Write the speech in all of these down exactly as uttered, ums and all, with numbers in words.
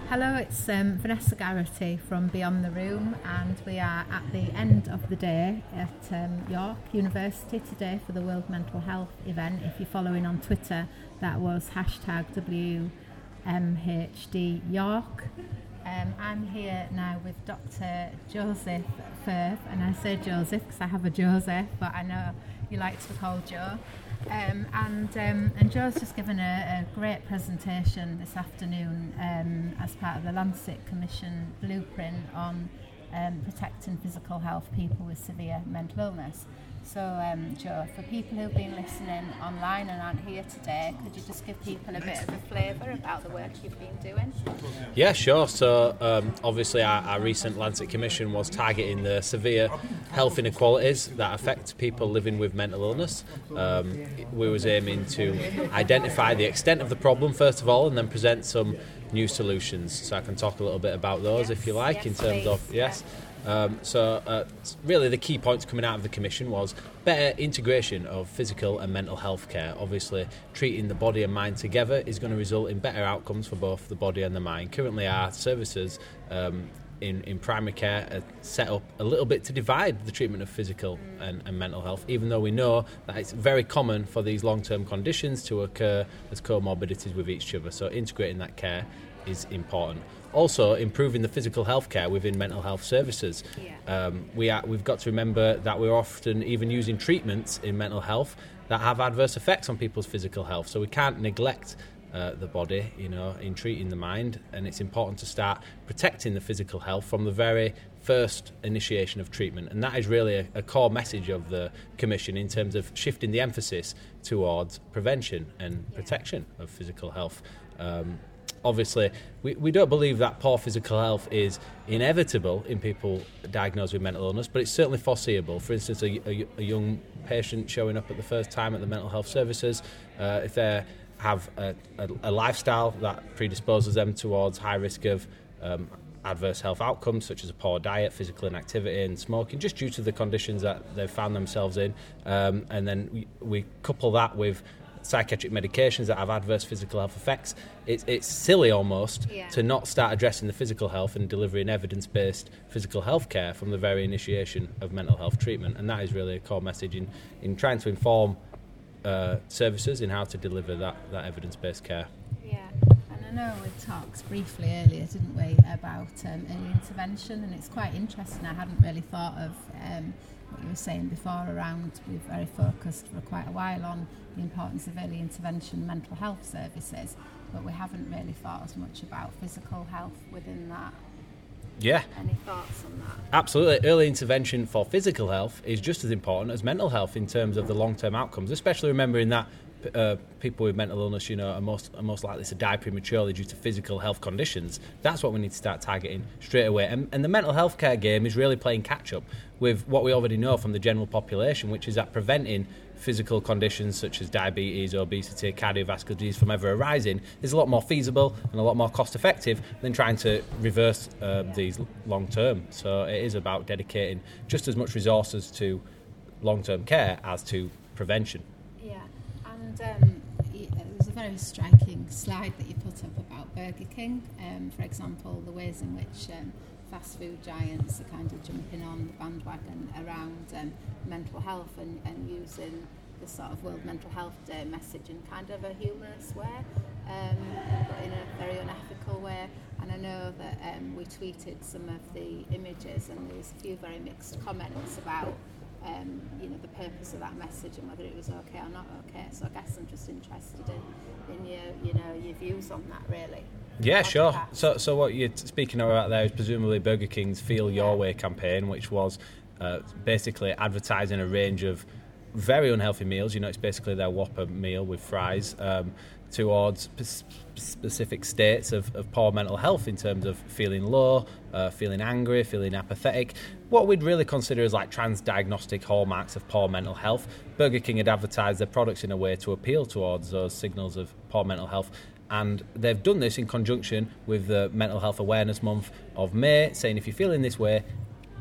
Hello, it's um, Vanessa Garrity from Beyond the Room, and we are at the end of the day at um, York University today for the World Mental Health event. If you're following on Twitter, that was hashtag W M H D York. Um, I'm here now with Doctor Joseph Firth, and I say Joseph because I have a Joseph, but I know you like to be called Joe. Um, and um, and Joe's just given a, a great presentation this afternoon um, as part of the Lancet Commission blueprint on um, protecting physical health people with severe mental illness. So, um, Joe, for people who've been listening online and aren't here today, could you just give people a bit of a flavour about the work you've been doing? Yeah, sure. So, um, obviously, our, our recent Lancet Commission was targeting the severe health inequalities that affect people living with mental illness. Um, we was aiming to identify the extent of the problem, first of all, and then present some new solutions. So I can talk a little bit about those, yes, if you like, yes, in terms please. of, yes. Um, so uh, really the key points coming out of the Commission was better integration of physical and mental health care. Obviously, treating the body and mind together is going to result in better outcomes for both the body and the mind. Currently, our services um, in, in primary care are set up a little bit to divide the treatment of physical and, and mental health, even though we know that it's very common for these long-term conditions to occur as comorbidities with each other. So integrating that care is important. Also, improving the physical health care within mental health services. Yeah. Um, we are, we've got to remember that we're often even using treatments in mental health that have adverse effects on people's physical health. So we can't neglect uh, the body, you know, in treating the mind. And it's important to start protecting the physical health from the very first initiation of treatment. And that is really a, a core message of the Commission in terms of shifting the emphasis towards prevention and yeah. protection of physical health. Um, Obviously, we, we don't believe that poor physical health is inevitable in people diagnosed with mental illness, but it's certainly foreseeable. For instance, a, a, a young patient showing up at the first time at the mental health services, uh, if they have a, a, a lifestyle that predisposes them towards high risk of um, adverse health outcomes, such as a poor diet, physical inactivity and smoking, just due to the conditions that they've found themselves in, um, and then we, we couple that with psychiatric medications that have adverse physical health effects, it's, it's silly almost yeah. to not start addressing the physical health and delivering evidence-based physical health care from the very initiation of mental health treatment. And that is really a core message in, in trying to inform uh, services in how to deliver that, that evidence-based care. Yeah, and I know we talked briefly earlier, didn't we, about um, early intervention, and it's quite interesting. I hadn't really thought of um, what you were saying before around, we've very focused for quite a while on the importance of early intervention mental health services, but we haven't really thought as much about physical health within that. Yeah. Any thoughts on that? Absolutely. Early intervention for physical health is just as important as mental health in terms of the long-term outcomes, especially remembering that uh, people with mental illness, you know, are most, are most likely to die prematurely due to physical health conditions. That's what we need to start targeting straight away. And, and the mental health care game is really playing catch-up with what we already know from the general population, which is that preventing physical conditions such as diabetes, obesity, cardiovascular disease from ever arising is a lot more feasible and a lot more cost effective than trying to reverse uh, these long term. So it is about dedicating just as much resources to long term care as to prevention. Yeah, and um, it was a very striking slide that you put up about Burger King, um, for example, the ways in which um, fast food giants are kind of jumping on the bandwagon around um, mental health and, and using the sort of World Mental Health Day message in kind of a humorous way, um, but in a very unethical way. And I know that um, we tweeted some of the images, and there was a few very mixed comments about um, you know, the purpose of that message and whether it was okay or not okay. So I guess I'm just interested in, in your, you know, your views on that, really. Yeah, sure. So, so what you're speaking about there is presumably Burger King's Feel Your Way campaign, which was uh, basically advertising a range of very unhealthy meals. You know, it's basically their Whopper meal with fries, um, towards p- specific states of, of poor mental health in terms of feeling low, uh, feeling angry, feeling apathetic. What we'd really consider as like trans-diagnostic hallmarks of poor mental health. Burger King had advertised their products in a way to appeal towards those signals of poor mental health. And they've done this in conjunction with the Mental Health Awareness Month of May, saying if you're feeling this way,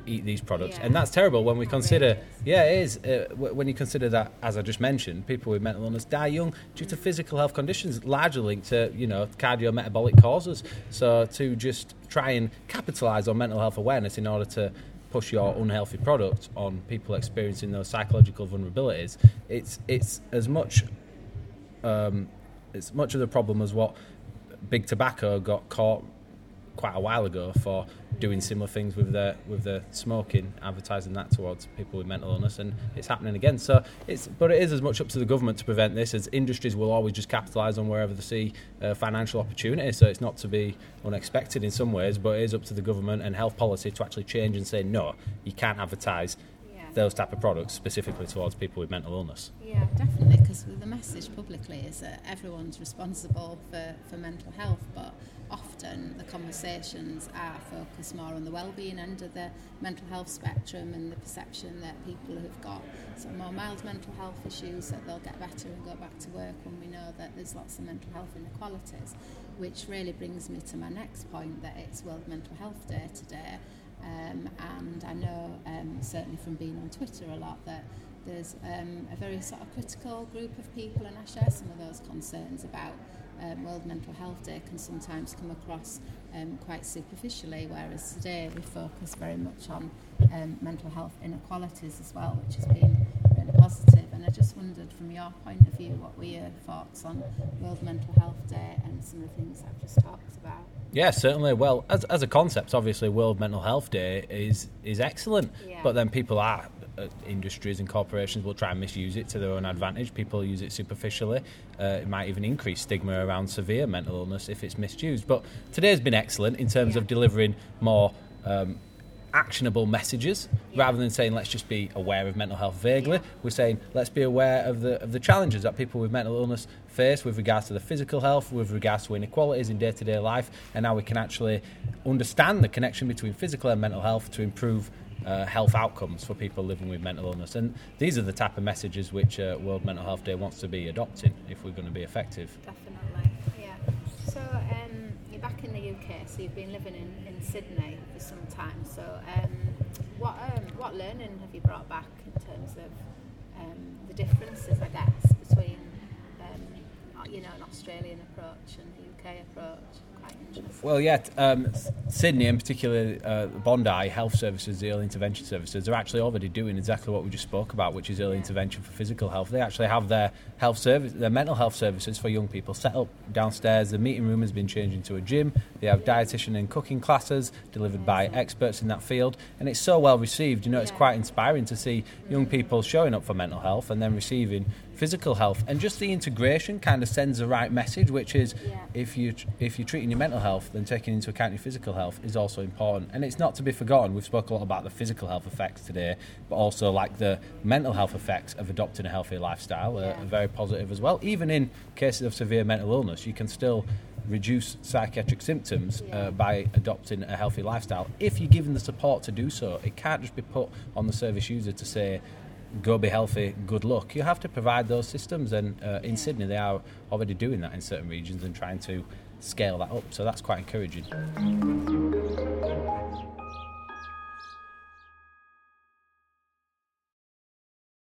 eat these products, Yeah. and that's terrible when we consider. Outrageous. Yeah, it is. Uh, w- when you consider that, as I just mentioned, people with mental illness die young due to physical health conditions, largely linked to you know cardiometabolic causes. So to just try and capitalise on mental health awareness in order to push your unhealthy product on people experiencing those psychological vulnerabilities, it's it's as much um, it's much of the problem as what Big Tobacco got caught quite a while ago for doing similar things with their with their smoking, advertising that towards people with mental illness, and it's happening again. So it's but it is as much up to the government to prevent this, as industries will always just capitalise on wherever they see uh, financial opportunity. So it's not to be unexpected in some ways, but it is up to the government and health policy to actually change and say no, you can't advertise Yeah. those type of products specifically towards people with mental illness. Yeah, definitely, because the message publicly is that everyone's responsible for, for mental health, but often the conversations are focused more on the well-being end of the mental health spectrum, and the perception that people who've got some more mild mental health issues, that they'll get better and go back to work, when we know that there's lots of mental health inequalities, which really brings me to my next point, that it's World Mental Health Day today. Um, and I know um, certainly from being on Twitter a lot that there's um, a very sort of critical group of people, and I share some of those concerns about um, World Mental Health Day can sometimes come across um, quite superficially, whereas today we focus very much on um, mental health inequalities as well, which has been really positive. And I just wondered, from your point of view, what were your thoughts on World Mental Health Day and some of the things I've just talked about? Yeah, certainly. Well, as as a concept, obviously, World Mental Health Day is is excellent. Yeah. But then people are, uh, industries and corporations will try and misuse it to their own advantage. People use it superficially. Uh, it might even increase stigma around severe mental illness if it's misused. But today's been excellent in terms Yeah. of delivering more um, actionable messages, Yeah. rather than saying let's just be aware of mental health vaguely. Yeah. We're saying let's be aware of the of the challenges that people with mental illness face with regards to the physical health, with regards to inequalities in day-to-day life, and how we can actually understand the connection between physical and mental health to improve uh, health outcomes for people living with mental illness. And these are the type of messages which uh, World Mental Health Day wants to be adopting if we're going to be effective. Definitely, yeah. So um, you're back in the U K, so you've been living in, in Sydney for some time. So um, what um, what learning have you brought back in terms of um, the differences, I guess, between um, you know an Australian approach and the U K approach? Quite interesting. Well, yeah, t- um, Sydney, and particularly uh, Bondi Health Services, the early intervention services, are actually already doing exactly what we just spoke about, which is early Yeah. intervention for physical health. They actually have their health service, their mental health services for young people set up downstairs. The meeting room has been changed into a gym. They have dietitian and cooking classes delivered by experts in that field, and it's so well received. You know, it's Yeah. quite inspiring to see young people showing up for mental health and then receiving physical health, and just the integration kind of sends the right message, which is Yeah. if you if you're treating your mental health, then taking into account your physical health is also important. And it's not to be forgotten. We've spoken a lot about the physical health effects today, but also like the mental health effects of adopting a healthy lifestyle are, Yeah. are very positive as well. Even in cases of severe mental illness, you can still reduce psychiatric symptoms Yeah. uh, by adopting a healthy lifestyle if you're given the support to do so. It can't just be put on the service user to say, go be healthy, good luck. You have to provide those systems, and uh, in Yeah. Sydney they are already doing that in certain regions and trying to scale that up, so that's quite encouraging.